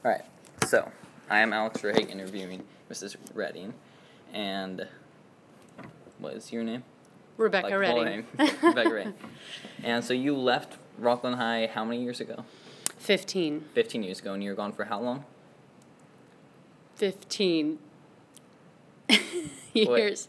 All right, so I am Alex Rahig interviewing Mrs. Redding, and what is your name? Rebecca Redding. Rebecca Redding. And so you left Rockland High how many years ago? 15. 15 years ago, and you were gone for how long? 15 years.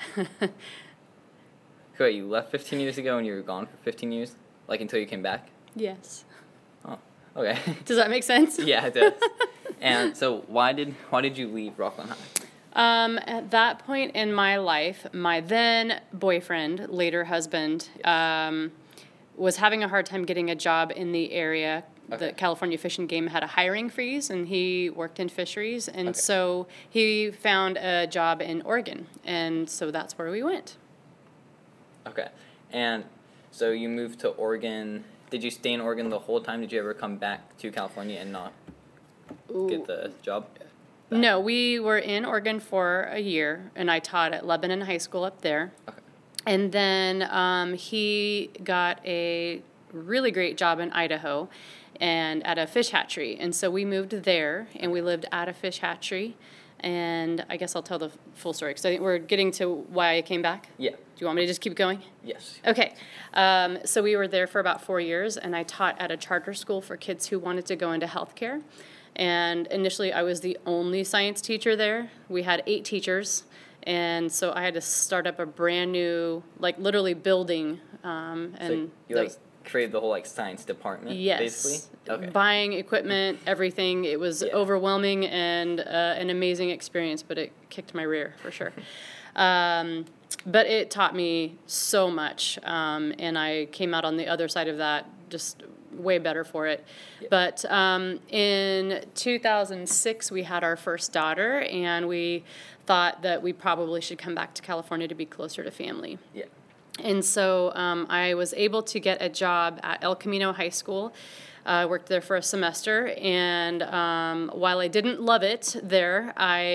Wait, you left 15 years ago and you were gone for 15 years? Like until you came back? Yes. Oh, okay. Does that make sense? Yeah, it does. And so why did you leave Rockland High? At that point in my life, my then boyfriend, later husband, was having a hard time getting a job in the area. Okay. The California Fish and Game had a hiring freeze, and he worked in fisheries, and Okay. so he found a job in Oregon, and so that's where we went. Okay. And so you moved to Oregon. Did you stay in Oregon the whole time? Did you ever come back to California and not get the job? No, we were in Oregon for a year, and I taught at Lebanon High School up there. Okay. And then he got a really great job in Idaho and at a fish hatchery. And so we moved there, and we lived at a fish hatchery. And I guess I'll tell the full story, because I think we're getting to why I came back. Yeah. Do you want me to just keep going? Yes. Okay. So we were there for about 4 years, and I taught at a charter school for kids who wanted to go into healthcare. And initially, I was the only science teacher there. We had 8 teachers, and so I had to start up a brand new, like literally building. So you created the whole science department, yes, basically? Okay. Buying equipment, everything. It was overwhelming and an amazing experience, but it kicked my rear for sure. But it taught me so much, and I came out on the other side of that just way better for it. Yeah. But in 2006, we had our first daughter, and we thought that we probably should come back to California to be closer to family. Yeah. And so I was able to get a job at El Camino High School. I worked there for a semester, and while I didn't love it there,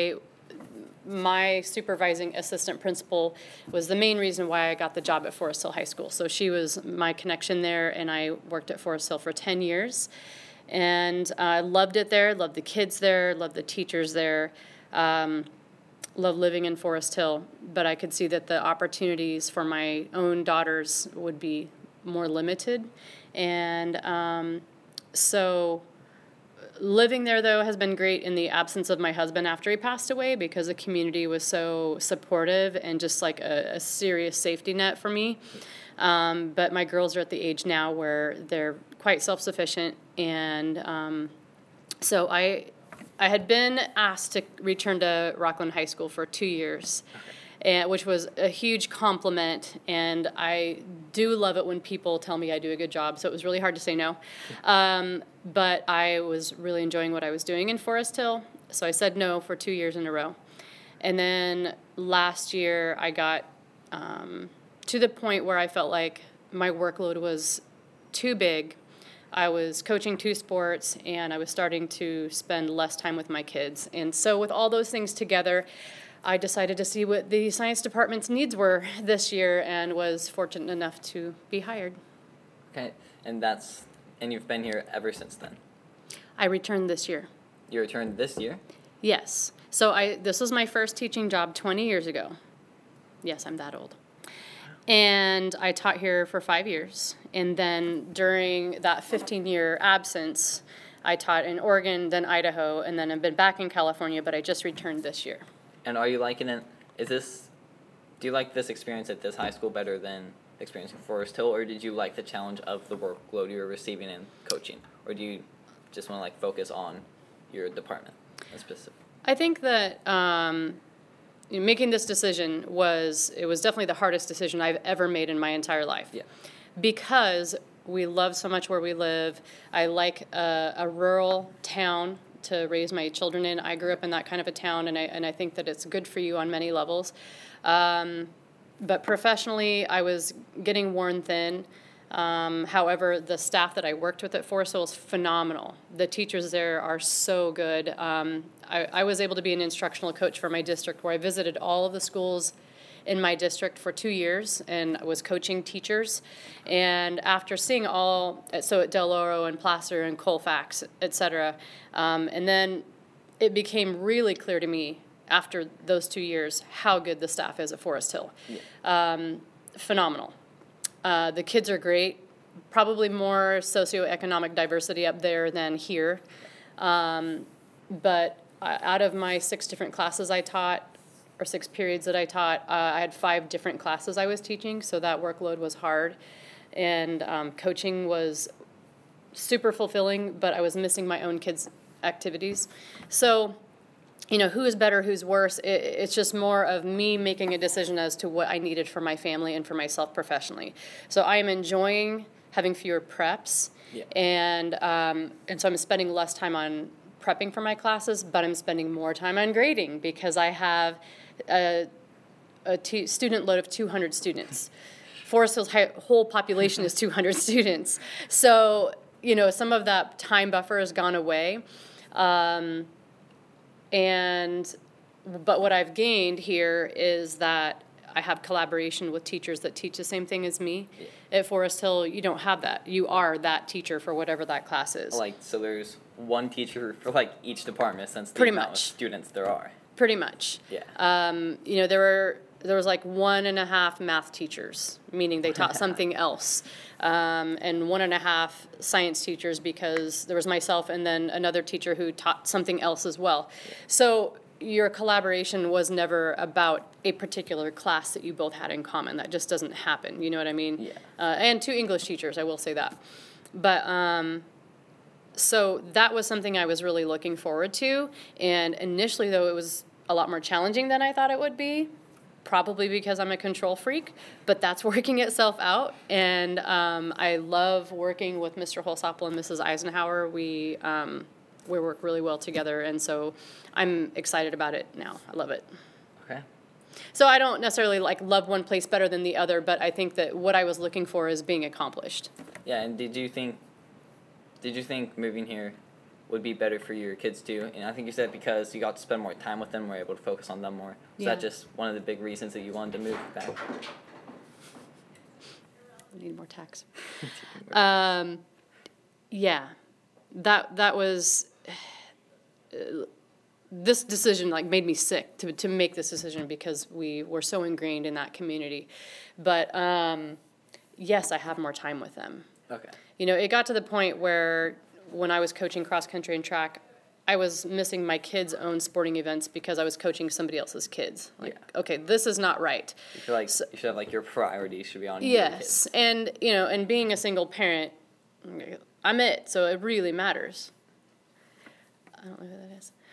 my supervising assistant principal was the main reason why I got the job at Forest Hill High School. So she was my connection there, and I worked at Forest Hill for 10 years. And I loved it there, loved the kids there, loved the teachers there. Love living in Forest Hill, but I could see that the opportunities for my own daughters would be more limited. And so living there, though, has been great in the absence of my husband after he passed away, because the community was so supportive and just like a serious safety net for me. But my girls are at the age now where they're quite self-sufficient, and so I had been asked to return to Rockland High School for 2 years, which was a huge compliment, and I do love it when people tell me I do a good job, so it was really hard to say no. But I was really enjoying what I was doing in Forest Hill, so I said no for 2 years in a row. And then last year I got to the point where I felt like my workload was too big. I was coaching 2 sports, and I was starting to spend less time with my kids. And so with all those things together, I decided to see what the science department's needs were this year, and was fortunate enough to be hired. Okay. And you've been here ever since then? I returned this year. You returned this year? Yes. So this was my first teaching job 20 years ago. Yes, I'm that old. And I taught here for 5 years. And then during that 15-year absence, I taught in Oregon, then Idaho, and then I've been back in California, but I just returned this year. And are you liking it? Do you like this experience at this high school better than experience in Forest Hill, or did you like the challenge of the workload you were receiving in coaching? Or do you just want to focus on your department in specific? I think that making this decision was definitely the hardest decision I've ever made in my entire life. Yeah. Because we love so much where we live. I like a rural town to raise my children in. I grew up in that kind of a town, and I think that it's good for you on many levels. But professionally, I was getting worn thin. However, the staff that I worked with at Forest Hill is phenomenal. The teachers there are so good. I was able to be an instructional coach for my district, where I visited all of the schools in my district for 2 years and was coaching teachers. And after seeing so at Del Oro and Placer and Colfax, et cetera, and then it became really clear to me after those 2 years how good the staff is at Forest Hill. Yeah. Phenomenal. The kids are great. Probably more socioeconomic diversity up there than here. But out of my 6 different classes I taught, or 6 periods that I taught, I had 5 different classes I was teaching, so that workload was hard. And coaching was super fulfilling, but I was missing my own kids' activities. So, who is better, who's worse? It's just more of me making a decision as to what I needed for my family and for myself professionally. So I am enjoying having fewer preps, yeah. And so I'm spending less time on prepping for my classes, but I'm spending more time on grading because I have a student load of 200 students. Forest Hill's whole population is 200 students. So, some of that time buffer has gone away. But what I've gained here is that I have collaboration with teachers that teach the same thing as me. Yeah. At Forest Hill, you don't have that. You are that teacher for whatever that class is. So there's one teacher for each department since the pretty amount much of students there are. Pretty much. Yeah. There was 1.5 math teachers, meaning they taught something else, and 1.5 science teachers because there was myself and then another teacher who taught something else as well. Yeah. So your collaboration was never about a particular class that you both had in common. That just doesn't happen. You know what I mean? Yeah. And 2 English teachers, I will say that. But so that was something I was really looking forward to. And initially, though, it was a lot more challenging than I thought it would be. Probably because I'm a control freak, but that's working itself out. And I love working with Mr. Holsapple and Mrs. Eisenhower. We work really well together, and so I'm excited about it now. I love it. Okay. So I don't necessarily love one place better than the other, but I think that what I was looking for is being accomplished. Yeah, and did you think moving here would be better for your kids too? And I think you said because you got to spend more time with them, were able to focus on them more. Was that just one of the big reasons that you wanted to move back? I need more tax. Yeah, that was this decision made me sick to make this decision because we were so ingrained in that community. But yes, I have more time with them. Okay. It got to the point where when I was coaching cross country and track, I was missing my kids' own sporting events because I was coaching somebody else's kids. Okay, this is not right. You feel you should have your priorities should be on your yes, kids. And and being a single parent, I'm it, so it really matters. I don't know who that is.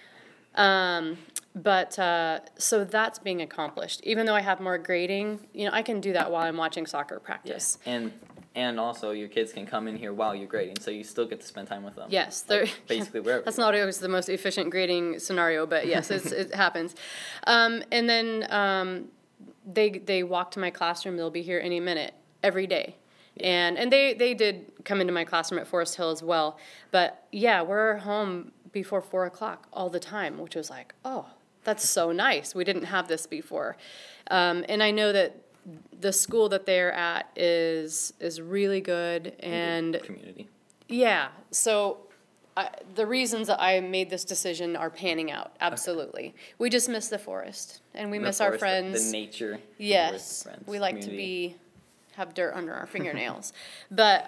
So that's being accomplished. Even though I have more grading, I can do that while I'm watching soccer practice. Yeah. And also your kids can come in here while you're grading, so you still get to spend time with them. Yes. Basically wherever. That's not always the most efficient grading scenario, but yes, it happens. And then they walk to my classroom. They'll be here any minute, every day. Yeah. And they did come into my classroom at Forest Hill as well. But, yeah, we're home before 4 o'clock all the time, which was oh, that's so nice. We didn't have this before. And I know that the school that they're at is really good and community. Yeah. So the reasons that I made this decision are panning out. Absolutely. Okay. We just miss the forest and we miss our friends. The nature. Yes. Friends, we like community. to have dirt under our fingernails. But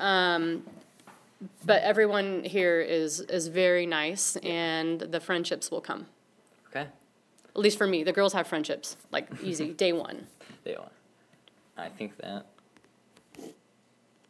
everyone here is very nice and the friendships will come. Okay. At least for me. The girls have friendships, easy, day one. Day one. I think that